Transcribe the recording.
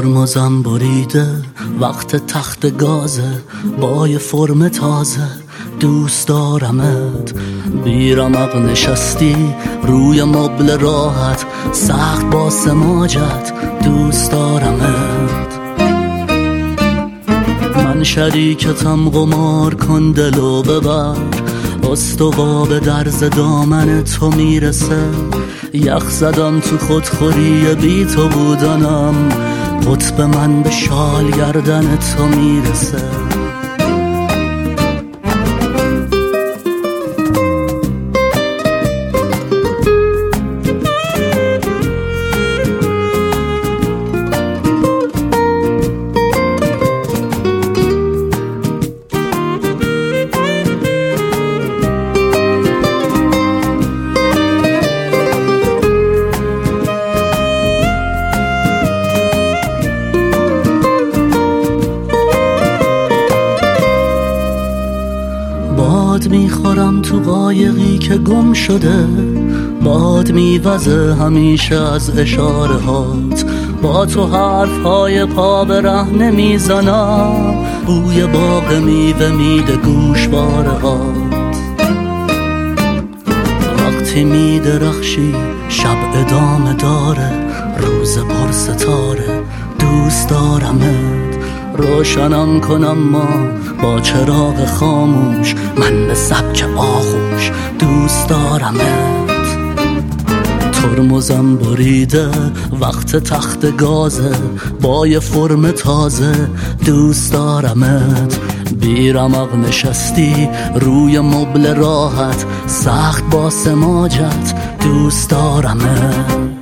ترمزم بریده وقت تخت گازه، با یه فرم تازه دوست دارمت. بیرمق نشستی روی مبل راحت، سخت با سماجت دوست دارمت. من شریکتم، قمار کن دلو ببر، استوا به درز دامن تو میرسه. یخ زدم تو خودخوری بی تو بودنم، قطب من به شال گردن تو میرسه. باد میخورم تو قایقی که گم شده، باد میوزه همیشه از اشاره هات. با تو حرف های پا به ره نمیزنم، بوی باغ میوه میده گوشواره هات. وقتی میدرخشی شب ادامه داره، روز پر ستاره دوست دارمت. روشنم کنم ما با چراغ خاموش، من به سبک آغوش دوست دارمت. ترمزم بریده وقت تخت گازه، با یه فرم تازه دوست دارمت. بیرمق نشستی روی مبل راحت، سخت با سماجت دوست دارمت.